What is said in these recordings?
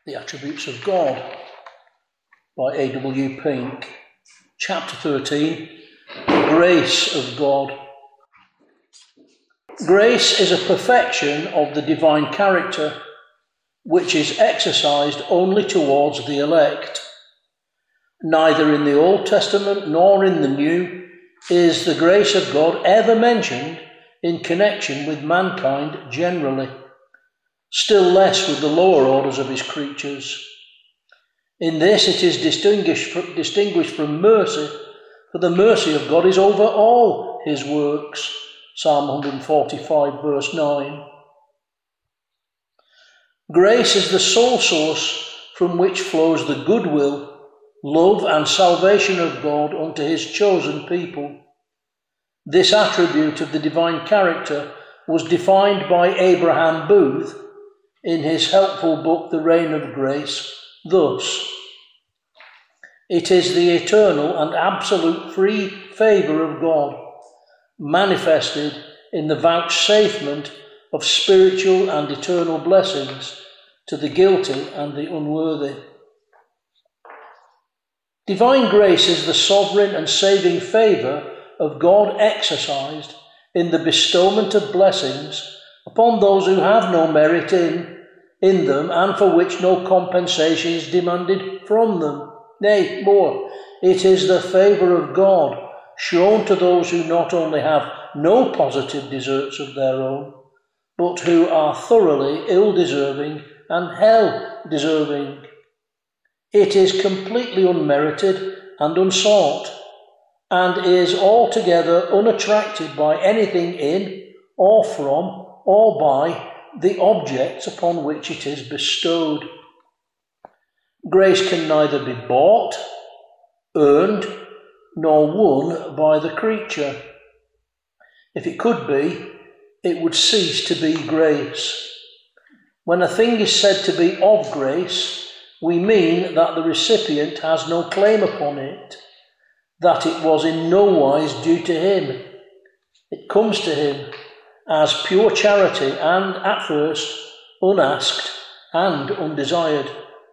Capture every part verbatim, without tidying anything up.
The Attributes of God by A W Pink. Chapter thirteen, The Grace of God. Grace is a perfection of the divine character, which is exercised only towards the elect. Neither in the Old Testament nor in the New is the grace of God ever mentioned in connection with mankind generally, still less with the lower orders of his creatures. In this it is distinguished from, distinguished from mercy, for the mercy of God is over all his works. Psalm one forty-five, verse nine. Grace is the sole source from which flows the goodwill, love and salvation of God unto his chosen people. This attribute of the divine character was defined by Abraham Booth in his helpful book, The Reign of Grace, thus: it is the eternal and absolute free favour of God, manifested in the vouchsafement of spiritual and eternal blessings to the guilty and the unworthy. Divine grace is the sovereign and saving favour of God exercised in the bestowment of blessings upon those who have no merit in, in them, and for which no compensation is demanded from them. Nay, more, it is the favour of God shown to those who not only have no positive deserts of their own, but who are thoroughly ill-deserving and hell-deserving. It is completely unmerited and unsought, and is altogether unattracted by anything in, or from, or by the objects upon which it is bestowed. Grace can neither be bought, earned, nor won by the creature. If it could be, it would cease to be grace. When a thing is said to be of grace, we mean that the recipient has no claim upon it, that it was in no wise due to him. It comes to him as pure charity and, at first, unasked and undesired.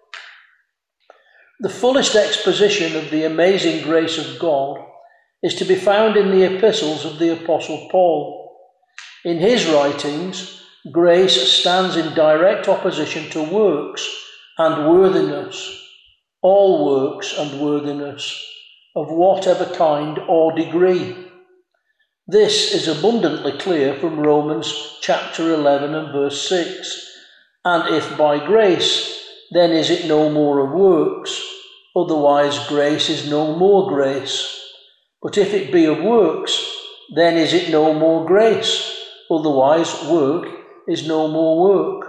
The fullest exposition of the amazing grace of God is to be found in the epistles of the Apostle Paul. In his writings, grace stands in direct opposition to works and worthiness, all works and worthiness, of whatever kind or degree. This is abundantly clear from Romans chapter eleven and verse six. And if by grace, then is it no more of works, otherwise grace is no more grace. But if it be of works, then is it no more grace, otherwise work is no more work.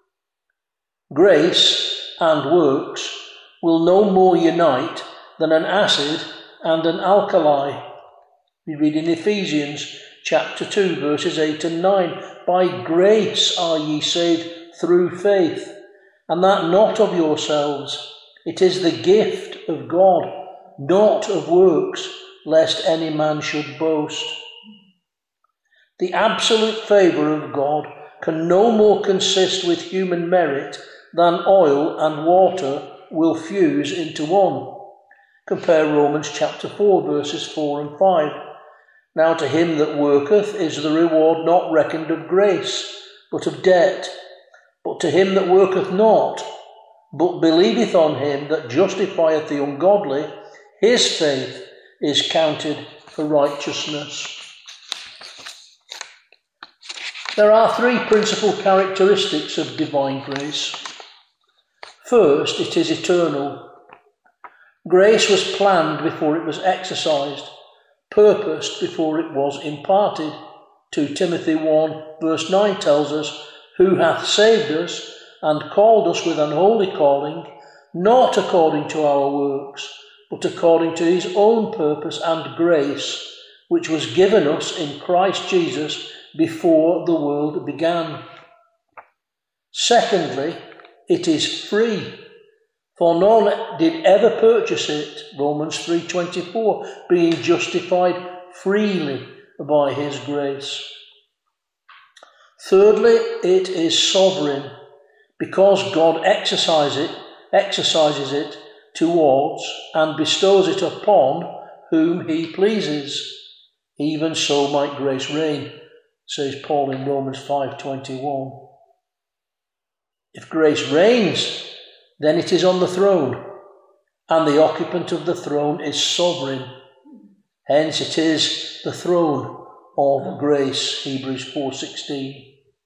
Grace and works will no more unite than an acid and an alkali. We read in Ephesians chapter two, verses eight and nine, by grace are ye saved through faith, and that not of yourselves. It is the gift of God, not of works, lest any man should boast. The absolute favour of God can no more consist with human merit than oil and water will fuse into one. Compare Romans chapter four, verses four and five. Now to him that worketh is the reward not reckoned of grace, but of debt. But to him that worketh not, but believeth on him that justifieth the ungodly, his faith is counted for righteousness. There are three principal characteristics of divine grace. First, it is eternal. Grace was planned before it was exercised, purposed before it was imparted. Second Timothy one verse nine tells us, who hath saved us and called us with an holy calling, not according to our works, but according to his own purpose and grace, which was given us in Christ Jesus before the world began. Secondly, it is free, for none did ever purchase it, Romans three twenty-four, being justified freely by his grace. Thirdly, it is sovereign, because God exercises it, exercises it towards and bestows it upon whom he pleases. Even so might grace reign, says Paul in Romans five twenty-one. If grace reigns, then it is on the throne, and the occupant of the throne is sovereign. Hence it is the throne of grace, Hebrews four sixteen.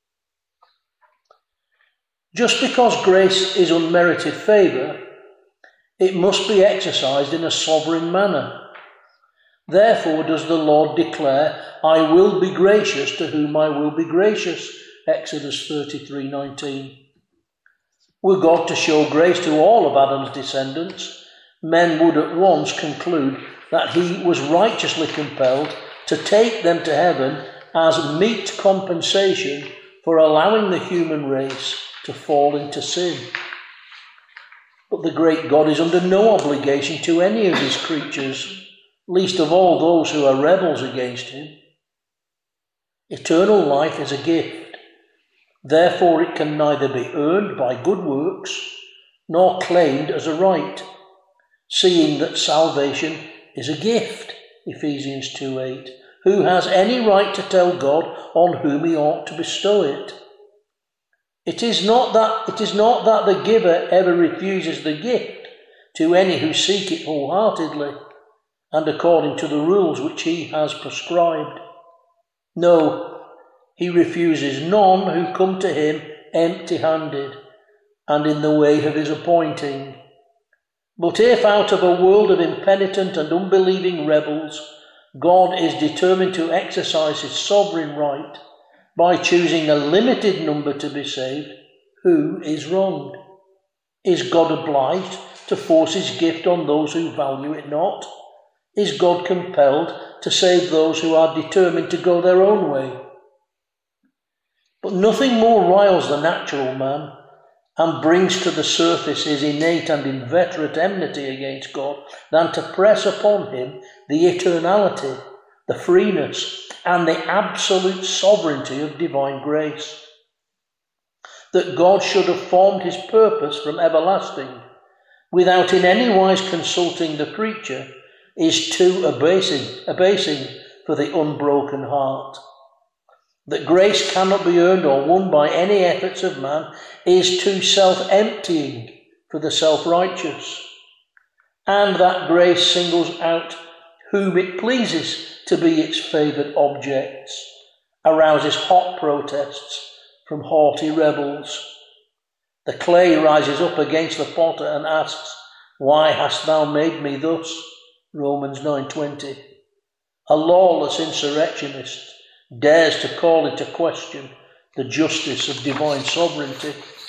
Just because grace is unmerited favour, it must be exercised in a sovereign manner. Therefore does the Lord declare, I will be gracious to whom I will be gracious, Exodus thirty-three nineteen. Were God to show grace to all of Adam's descendants, men would at once conclude that he was righteously compelled to take them to heaven as meet compensation for allowing the human race to fall into sin. But the great God is under no obligation to any of his creatures, least of all those who are rebels against him. Eternal life is a gift. Therefore it can neither be earned by good works nor claimed as a right, seeing that salvation is a gift, Ephesians two eight. Who has any right to tell God on whom he ought to bestow it? It is not that it is not that the giver ever refuses the gift to any who seek it wholeheartedly and according to the rules which he has prescribed. No, he refuses none who come to him empty-handed and in the way of his appointing. But if out of a world of impenitent and unbelieving rebels, God is determined to exercise his sovereign right by choosing a limited number to be saved, who is wronged? Is God obliged to force his gift on those who value it not? Is God compelled to save those who are determined to go their own way? But nothing more riles the natural man and brings to the surface his innate and inveterate enmity against God than to press upon him the eternality, the freeness, and the absolute sovereignty of divine grace. That God should have formed his purpose from everlasting, without in any wise consulting the creature, is too abasing, abasing for the unbroken heart. That grace cannot be earned or won by any efforts of man is too self-emptying for the self-righteous. And that grace singles out whom it pleases to be its favoured objects, arouses hot protests from haughty rebels. The clay rises up against the potter and asks, why hast thou made me thus? Romans nine twenty. A lawless insurrectionist dares to call into question the justice of divine sovereignty.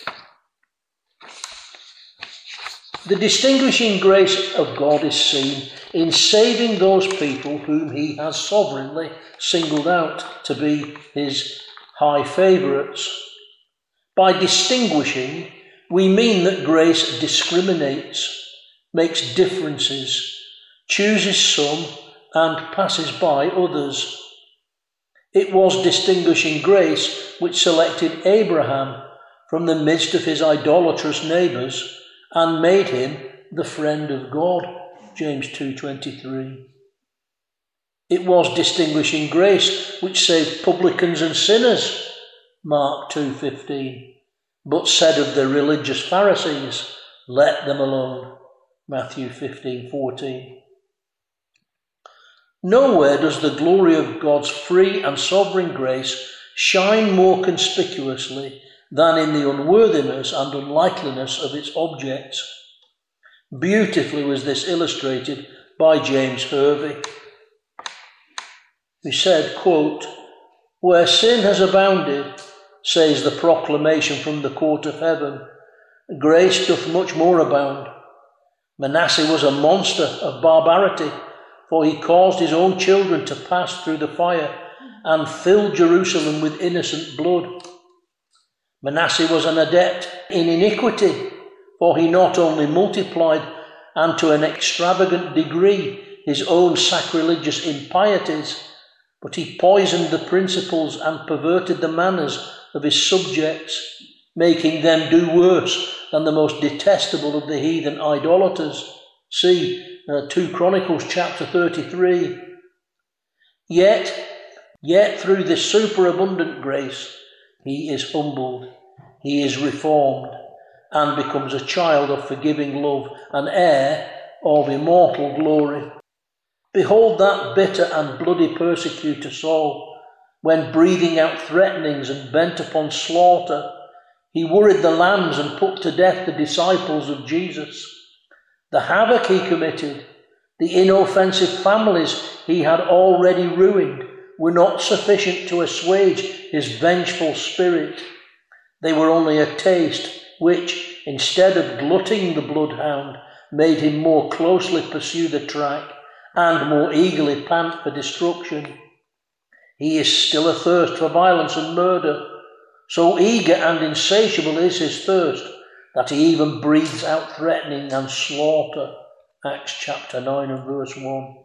The distinguishing grace of God is seen in saving those people whom he has sovereignly singled out to be his high favourites. By distinguishing, we mean that grace discriminates, makes differences, chooses some and passes by others. It was distinguishing grace which selected Abraham from the midst of his idolatrous neighbours and made him the friend of God, James two twenty-three. It was distinguishing grace which saved publicans and sinners, Mark two fifteen, but said of the religious Pharisees, let them alone, Matthew fifteen fourteen. Nowhere does the glory of God's free and sovereign grace shine more conspicuously than in the unworthiness and unlikeliness of its objects. Beautifully was this illustrated by James Hervey, who said, quote, where sin has abounded, says the proclamation from the court of heaven, grace doth much more abound. Manasseh was a monster of barbarity, for he caused his own children to pass through the fire and filled Jerusalem with innocent blood. Manasseh was an adept in iniquity, for he not only multiplied and to an extravagant degree his own sacrilegious impieties, but he poisoned the principles and perverted the manners of his subjects, making them do worse than the most detestable of the heathen idolaters. See uh, two Chronicles chapter thirty-three. Yet, yet through this superabundant grace, he is humbled, he is reformed, and becomes a child of forgiving love, an heir of immortal glory. Behold that bitter and bloody persecutor Saul, when breathing out threatenings and bent upon slaughter, he worried the lambs and put to death the disciples of Jesus. The havoc he committed, the inoffensive families he had already ruined, were not sufficient to assuage his vengeful spirit. They were only a taste which, instead of glutting the bloodhound, made him more closely pursue the track and more eagerly pant for destruction. He is still athirst for violence and murder. So eager and insatiable is his thirst that he even breathes out threatening and slaughter. Acts chapter nine and verse one.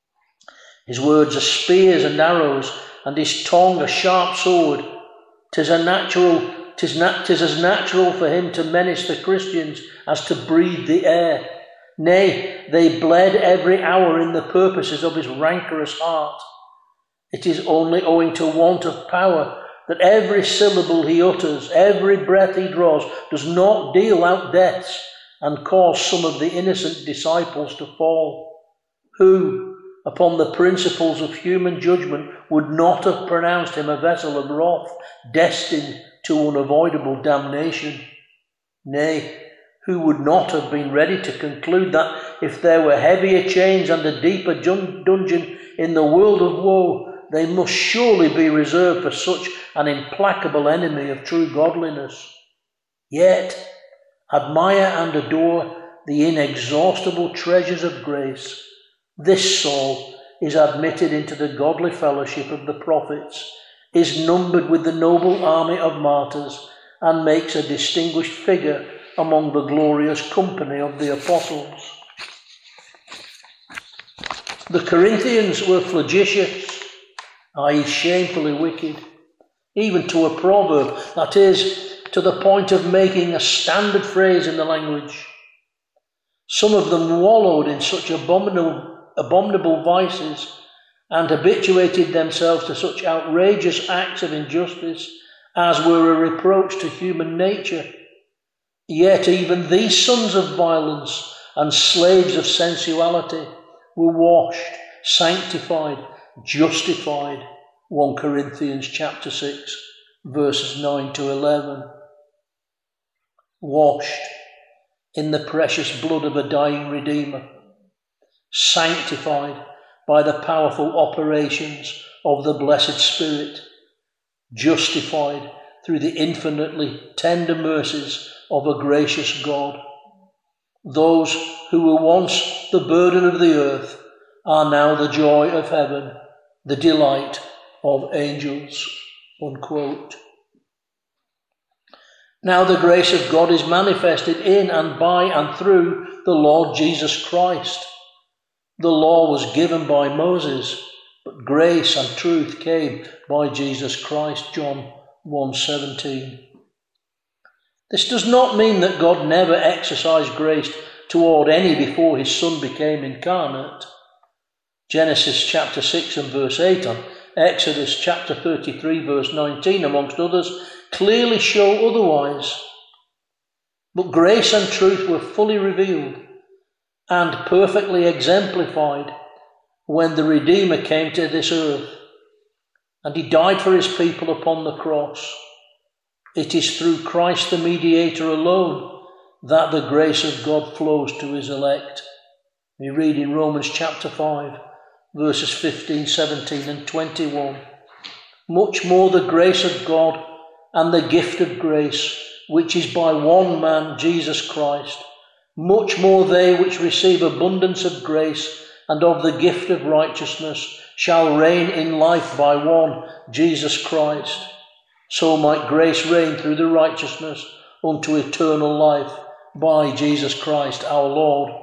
His words are spears and arrows, and his tongue a sharp sword. 'Tis a natural, 'tis, nat, 'tis as natural for him to menace the Christians as to breathe the air. Nay, they bled every hour in the purposes of his rancorous heart. It is only owing to want of power that every syllable he utters, every breath he draws, does not deal out deaths and cause some of the innocent disciples to fall, who, upon the principles of human judgment, would not have pronounced him a vessel of wrath, destined to unavoidable damnation. Nay, who would not have been ready to conclude that if there were heavier chains and a deeper dun- dungeon in the world of woe, they must surely be reserved for such an implacable enemy of true godliness. Yet, admire and adore the inexhaustible treasures of grace. This soul is admitted into the godly fellowship of the prophets, is numbered with the noble army of martyrs, and makes a distinguished figure among the glorious company of the apostles. The Corinthians were flagitious, that is shamefully wicked, even to a proverb, that is, to the point of making a standard phrase in the language. Some of them wallowed in such abominable, abominable vices and habituated themselves to such outrageous acts of injustice as were a reproach to human nature. Yet even these sons of violence and slaves of sensuality were washed, sanctified, justified. First Corinthians chapter six, verses nine to eleven. Washed in the precious blood of a dying Redeemer, sanctified by the powerful operations of the blessed Spirit, justified through the infinitely tender mercies of a gracious God. Those who were once the burden of the earth are now the joy of heaven, the delight of angels. Unquote. Now the grace of God is manifested in and by and through the Lord Jesus Christ. The law was given by Moses, but grace and truth came by Jesus Christ. John one seventeen. This does not mean that God never exercised grace toward any before his Son became incarnate. Genesis chapter six and verse eight and Exodus chapter thirty-three verse nineteen, amongst others, clearly show otherwise. But grace and truth were fully revealed and perfectly exemplified when the Redeemer came to this earth, and he died for his people upon the cross. It is through Christ the mediator alone that the grace of God flows to his elect. We read in Romans chapter five, verses fifteen, seventeen and twenty-one. Much more the grace of God and the gift of grace, which is by one man, Jesus Christ, much more they which receive abundance of grace and of the gift of righteousness shall reign in life by one, Jesus Christ. So might grace reign through the righteousness unto eternal life by Jesus Christ our Lord.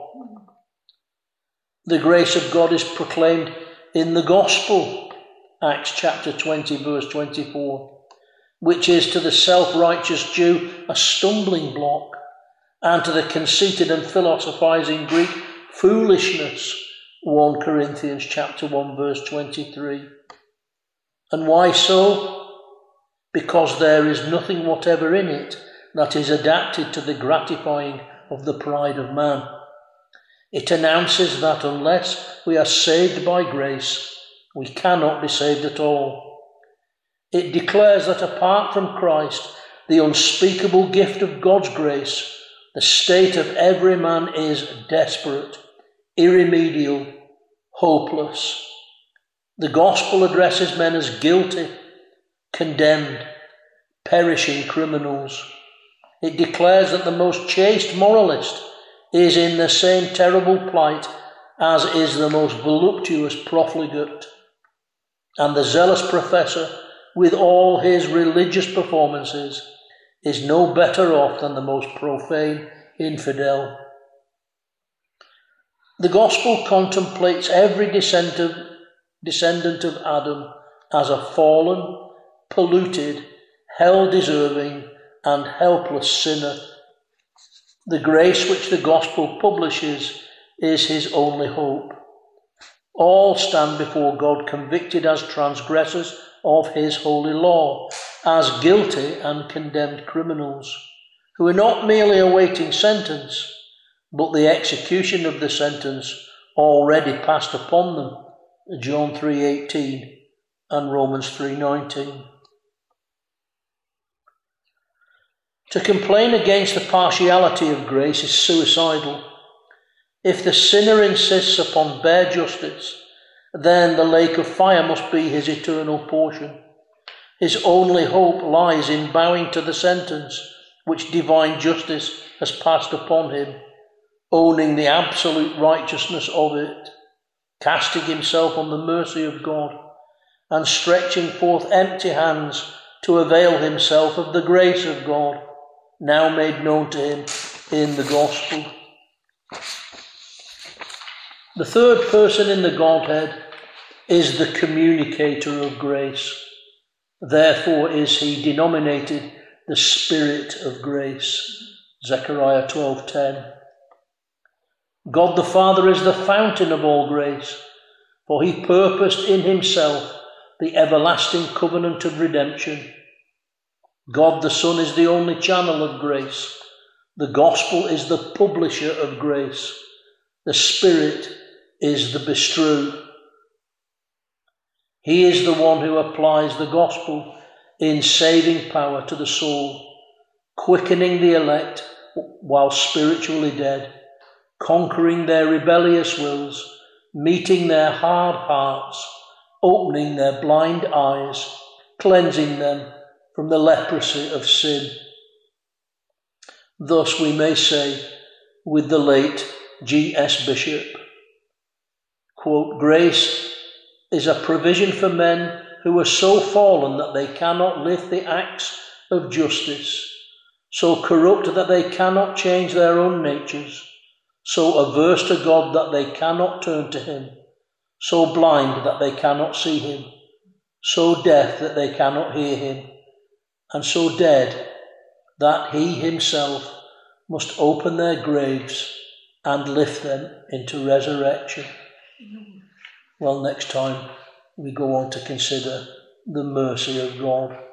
The grace of God is proclaimed in the gospel, Acts chapter twenty, verse twenty-four. which is to the self-righteous Jew a stumbling block, and to the conceited and philosophizing Greek foolishness. First Corinthians chapter one verse twenty-three. And why so? Because there is nothing whatever in it that is adapted to the gratifying of the pride of man. It announces that unless we are saved by grace, we cannot be saved at all. It declares that apart from Christ, the unspeakable gift of God's grace, the state of every man is desperate, irremediable, hopeless. The gospel addresses men as guilty, condemned, perishing criminals. It declares that the most chaste moralist is in the same terrible plight as is the most voluptuous profligate. And the zealous professor, with all his religious performances, is no better off than the most profane infidel. The gospel contemplates every descendant descendant of Adam as a fallen, polluted, hell-deserving and helpless sinner. The grace which the gospel publishes is his only hope. All stand before God convicted as transgressors of his holy law, as guilty and condemned criminals, who are not merely awaiting sentence, but the execution of the sentence already passed upon them, John three eighteen and Romans three nineteen. To complain against the partiality of grace is suicidal. If the sinner insists upon bare justice, then the lake of fire must be his eternal portion. His only hope lies in bowing to the sentence which divine justice has passed upon him, owning the absolute righteousness of it, casting himself on the mercy of God, and stretching forth empty hands to avail himself of the grace of God, now made known to him in the gospel. The third person in the Godhead is the communicator of grace. Therefore is he denominated the Spirit of grace. Zechariah twelve ten. God the Father is the fountain of all grace, for he purposed in himself the everlasting covenant of redemption. God the Son is the only channel of grace. The gospel is the publisher of grace. The Spirit is the bestrewer. He is the one who applies the gospel in saving power to the soul, quickening the elect while spiritually dead, conquering their rebellious wills, meeting their hard hearts, opening their blind eyes, cleansing them from the leprosy of sin. Thus we may say, with the late G S Bishop, quote, grace is a provision for men who are so fallen that they cannot lift the axe of justice, so corrupt that they cannot change their own natures, so averse to God that they cannot turn to him, so blind that they cannot see him, so deaf that they cannot hear him, and so dead that he himself must open their graves and lift them into resurrection. Well, next time we go on to consider the mercy of God.